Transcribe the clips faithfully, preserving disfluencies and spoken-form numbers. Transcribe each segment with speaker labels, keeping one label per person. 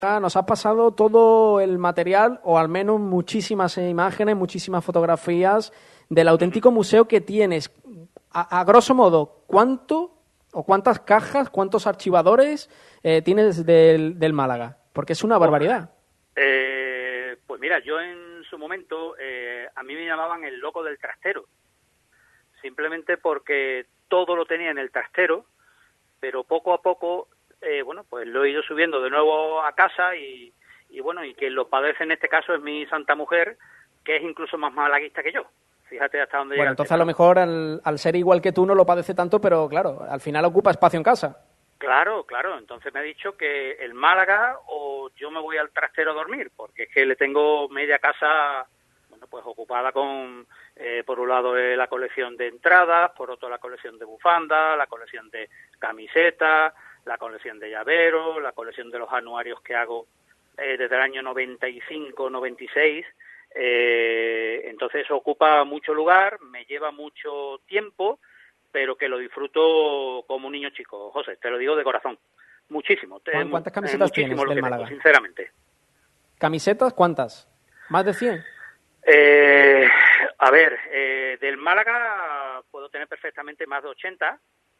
Speaker 1: Nos has pasado todo el material, o al menos muchísimas imágenes, muchísimas fotografías del auténtico museo que tienes. A, a grosso modo, ¿cuánto o cuántas cajas, cuántos archivadores eh, tienes del, del Málaga? Porque es una barbaridad.
Speaker 2: Eh, pues mira, yo en su momento, eh, a mí me llamaban el loco del trastero, simplemente porque todo lo tenía en el trastero, pero poco a poco... Eh, bueno, pues lo he ido subiendo de nuevo a casa y, y bueno, y quien lo padece en este caso es mi santa mujer, que es incluso más malaguista que yo. Fíjate hasta dónde llega.
Speaker 1: Bueno, entonces a lo mejor al, al ser igual que tú no lo padece tanto, pero claro, al final ocupa espacio en casa.
Speaker 2: Claro, claro. Entonces me ha dicho que el Málaga o yo me voy al trastero a dormir, porque es que le tengo media casa, bueno, pues ocupada con, eh, por un lado eh, la colección de entradas, por otro la colección de bufandas, la colección de camisetas, la colección de llaveros, la colección de los anuarios que hago eh, desde el año noventa y cinco, noventa y seis. Eh, entonces eso ocupa mucho lugar, me lleva mucho tiempo, pero que lo disfruto como un niño chico, José, te lo digo de corazón. Muchísimo.
Speaker 1: ¿Cuántas camisetas
Speaker 2: eh,
Speaker 1: tienes del
Speaker 2: que
Speaker 1: Málaga?
Speaker 2: Tengo, sinceramente.
Speaker 1: ¿Camisetas cuántas? ¿Más de cien?
Speaker 2: Eh, a ver, eh, del Málaga puedo tener perfectamente más de ochenta.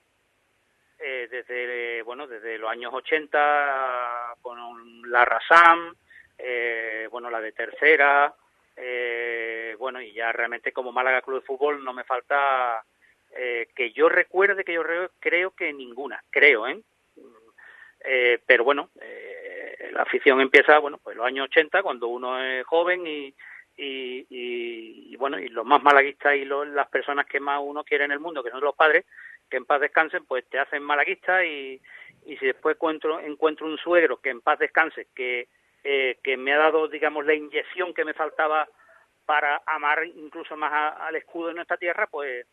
Speaker 2: Eh, desde bueno desde los años ochenta con la Rasam, eh, bueno la de tercera, eh, bueno y ya realmente como Málaga Club de Fútbol no me falta eh, que yo recuerde que yo re- creo que ninguna, creo, ¿eh? Eh, pero bueno, eh, la afición empieza bueno pues los años ochenta cuando uno es joven y y, y, y bueno y los más malaguistas y los, las personas que más uno quiere en el mundo, que son los padres, que en paz descansen, pues te hacen malaguista y, y si después encuentro, encuentro un suegro que en paz descanse, que, eh, que me ha dado, digamos, la inyección que me faltaba para amar incluso más a, al escudo de nuestra tierra, pues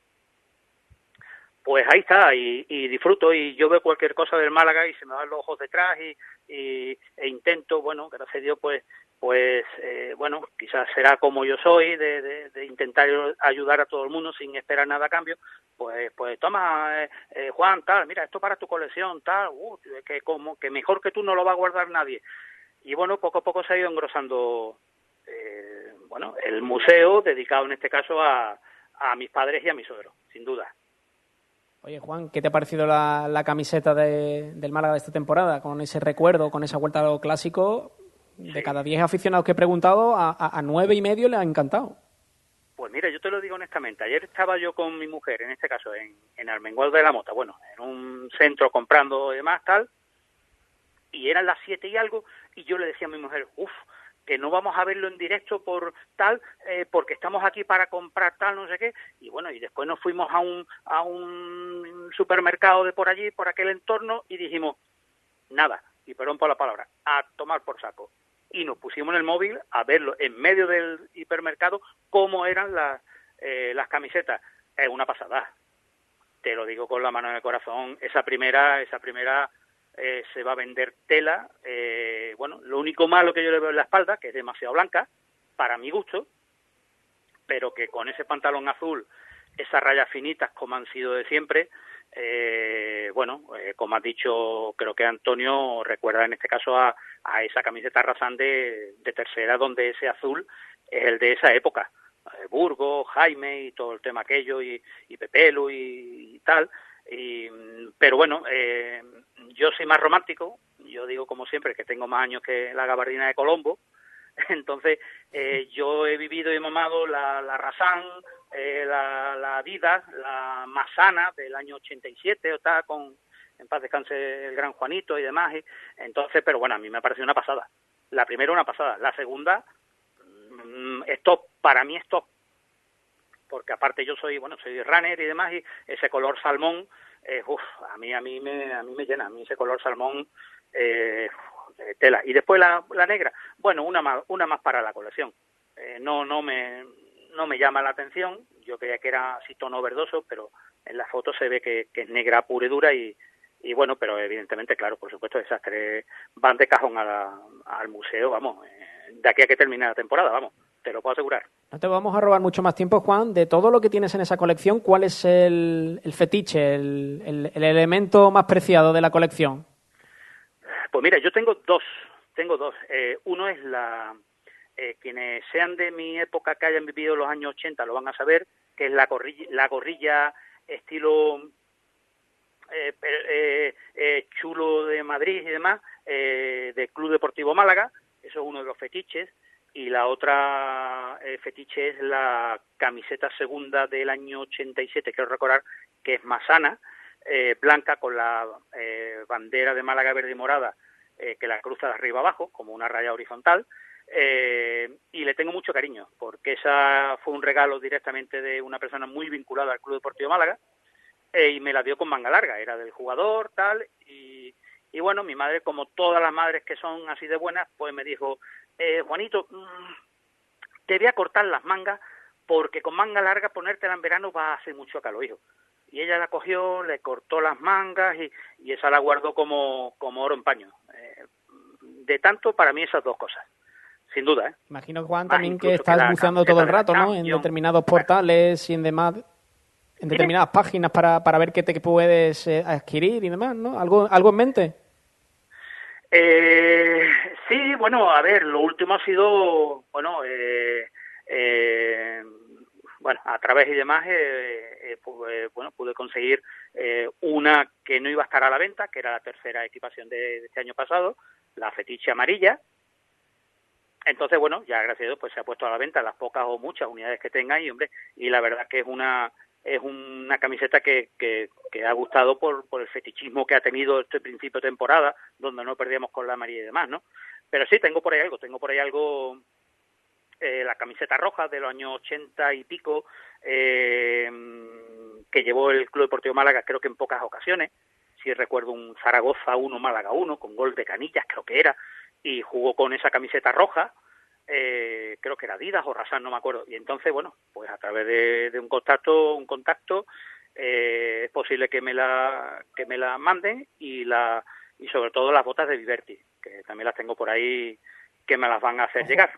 Speaker 2: pues ahí está, y, y disfruto, y yo veo cualquier cosa del Málaga y se me van los ojos detrás y, y e intento, bueno, gracias a Dios, pues pues eh, bueno, quizás será como yo soy, de, de, de intentar ayudar a todo el mundo sin esperar nada a cambio, pues pues toma, eh, eh, Juan, tal, mira, esto para tu colección, tal, uh, que como que mejor que tú no lo va a guardar nadie. Y bueno, poco a poco se ha ido engrosando, eh, bueno, el museo dedicado en este caso a, a mis padres y a mi suegro, sin duda.
Speaker 1: Oye, Juan, ¿qué te ha parecido la, la camiseta de, del Málaga de esta temporada? Con ese recuerdo, con esa vuelta a lo clásico, de sí. Cada diez aficionados que he preguntado, a, a, a nueve y medio le ha encantado.
Speaker 2: Pues mira, yo te lo digo honestamente, ayer estaba yo con mi mujer, en este caso en, en Armengual de la Mota, bueno, en un centro comprando y demás, tal, y eran las siete y algo, y yo le decía a mi mujer, uff, que no vamos a verlo en directo por tal, eh, porque estamos aquí para comprar tal, no sé qué, y bueno, y después nos fuimos a un a un supermercado de por allí, por aquel entorno, y dijimos, nada, y perdón por la palabra, a tomar por saco. Y nos pusimos en el móvil a verlo en medio del hipermercado cómo eran las, eh, las camisetas. Es una pasada, te lo digo con la mano en el corazón, esa primera, esa primera... Eh, se va a vender tela, eh, bueno, lo único malo que yo le veo en la espalda, que es demasiado blanca, para mi gusto, pero que con ese pantalón azul, esas rayas finitas como han sido de siempre, eh, bueno, eh, como has dicho, creo que Antonio recuerda en este caso a, a esa camiseta Rasán de, de tercera, donde ese azul es el de esa época, eh, Burgos, Jaime y todo el tema aquello, y, y Pepelu y, y tal. Y, pero bueno, eh, yo soy más romántico, yo digo como siempre que tengo más años que la gabardina de Colombo, entonces eh, yo he vivido y mamado la, la Rasán, eh, la, la Adidas, la Masana del año ochenta y siete, o tal, con en paz descanse el gran Juanito y demás, y, entonces, pero bueno, a mí me ha parecido una pasada. La primera una pasada, la segunda mmm, es top, para mí es top, porque aparte yo soy, bueno, soy runner y demás, y ese color salmón, eh, uf, a mí a mí me a mí me llena, a mí ese color salmón, eh, eh, tela. Y después la, la negra, bueno, una más una más para la colección. Eh, no no me no me llama la atención, yo creía que era así tono verdoso, pero en la foto se ve que, que es negra pura y dura y y bueno, pero evidentemente, claro, por supuesto, esas tres van de cajón a la, al museo, vamos, eh, de aquí a que termine la temporada, vamos. Te lo puedo asegurar.
Speaker 1: No te vamos a robar mucho más tiempo, Juan. De todo lo que tienes en esa colección, ¿cuál es el, el fetiche, el, el, el elemento más preciado de la colección?
Speaker 2: Pues mira, yo tengo dos, tengo dos. Eh, uno es la... Eh, quienes sean de mi época que hayan vivido los años ochenta lo van a saber, que es la gorrilla, la gorrilla estilo eh, eh, eh, chulo de Madrid y demás, eh, del Club Deportivo Málaga. Eso es uno de los fetiches. Y la otra eh, fetiche es la camiseta segunda del año ochenta y siete, quiero recordar, que es Masana, eh, blanca con la eh, bandera de Málaga verde y morada, eh, que la cruza de arriba abajo, como una raya horizontal. Eh, y le tengo mucho cariño, porque esa fue un regalo directamente de una persona muy vinculada al Club Deportivo Málaga, eh, y me la dio con manga larga, era del jugador, tal, y, y bueno, mi madre, como todas las madres que son así de buenas, pues me dijo, eh, Juanito, mmm, te voy a cortar las mangas, porque con manga larga ponértela en verano va a hacer mucho calor, hijo. Y ella la cogió, le cortó las mangas, y, y esa la guardó como, como oro en paño. Eh, de tanto, para mí, esas dos cosas. Sin duda, ¿eh?
Speaker 1: Imagino, Juan,
Speaker 2: Más
Speaker 1: también que estás
Speaker 2: que
Speaker 1: buceando todo el rato, ¿no? En
Speaker 2: Champions.
Speaker 1: determinados portales y en demás, en determinadas páginas para, para ver qué te puedes eh, adquirir y demás, ¿no? ¿Algo, algo en mente?
Speaker 2: Eh, sí, bueno, a ver, lo último ha sido, bueno, eh, eh, bueno, a través y demás, eh, eh, pues, bueno, pude conseguir eh, una que no iba a estar a la venta, que era la tercera equipación de, de este año pasado, la fetiche amarilla. Entonces, bueno, ya gracias a Dios, pues se ha puesto a la venta las pocas o muchas unidades que tenga y, hombre, y la verdad que es una es una camiseta que, que, que ha gustado por, por el fetichismo que ha tenido este principio de temporada, donde no perdíamos con la amarilla y demás, ¿no? Pero sí, tengo por ahí algo, tengo por ahí algo, eh, la camiseta roja de los años ochenta y pico, eh, que llevó el Club Deportivo Málaga, creo que en pocas ocasiones, si recuerdo un Zaragoza uno, Málaga uno, con gol de Canillas, creo que era, y jugó con esa camiseta roja, eh, creo que era Adidas o Rasan, no me acuerdo, y entonces, bueno, pues a través de, de un contacto, un contacto, eh, es posible que me la que me la manden, y la y sobre todo las botas de Viverti, que también las tengo por ahí, que me las van a hacer llegar.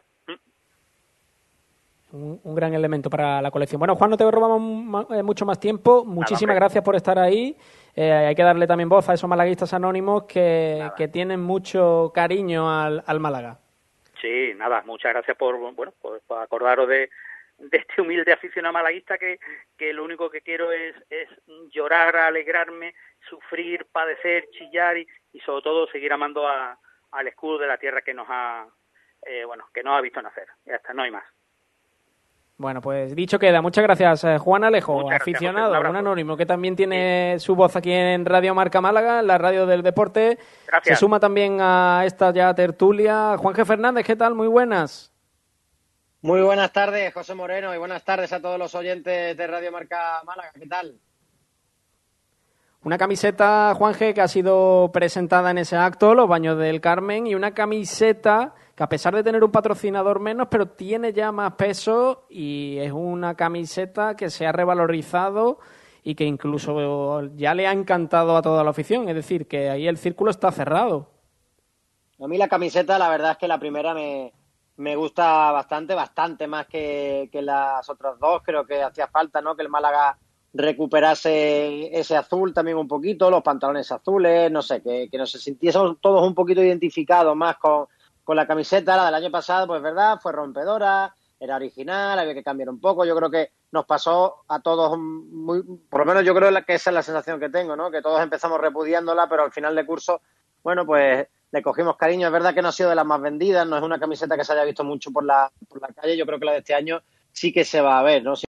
Speaker 1: Un, un gran elemento para la colección. Bueno, Juan, no te robamos eh, mucho más tiempo. Muchísimas
Speaker 2: Nada,
Speaker 1: gracias por estar ahí. Eh, hay que darle también voz a esos malaguistas anónimos que, que tienen mucho cariño al, al Málaga.
Speaker 2: Sí, nada, muchas gracias por, bueno, por, por acordaros de, de este humilde aficionado malaguista que, que lo único que quiero es, es llorar, alegrarme, sufrir, padecer, chillar y, y sobre todo seguir amando a, al escudo de la tierra que nos ha, eh, bueno, que nos ha visto nacer. Ya está, no hay más.
Speaker 1: Bueno, pues dicho queda. Muchas gracias, eh, Juan Alejo,
Speaker 2: Muchas
Speaker 1: aficionado,
Speaker 2: gracias,
Speaker 1: un, un anónimo que también tiene sí. su voz aquí en Radio Marca Málaga, la radio del deporte.
Speaker 2: Gracias.
Speaker 1: Se suma también a esta ya tertulia Juan G. Fernández. ¿Qué tal? Muy buenas.
Speaker 3: Muy buenas tardes, José Moreno, y buenas tardes a todos los oyentes de Radio Marca Málaga. ¿Qué tal?
Speaker 1: Una camiseta, Juan G., que ha sido presentada en ese acto, los Baños del Carmen, y una camiseta que a pesar de tener un patrocinador menos, pero tiene ya más peso, y es una camiseta que se ha revalorizado y que incluso ya le ha encantado a toda la afición. Es decir, que ahí el círculo está cerrado.
Speaker 3: A mí la camiseta, la verdad es que la primera me, me gusta bastante, bastante más que, que las otras dos. Creo que hacía falta, ¿no?, que el Málaga recuperase ese azul también un poquito, los pantalones azules, no sé, que, que nos sintiésemos todos un poquito identificados más con, con la camiseta. La del año pasado, pues verdad, fue rompedora, era original, había que cambiar un poco. Yo creo que nos pasó a todos muy, por lo menos yo creo que esa es la sensación que tengo, ¿no?, que todos empezamos repudiándola, pero al final de curso, bueno, pues le cogimos cariño. Es verdad que no ha sido de las más vendidas, no es una camiseta que se haya visto mucho por la, por la calle. Yo creo que la de este año sí que se va a ver, ¿no?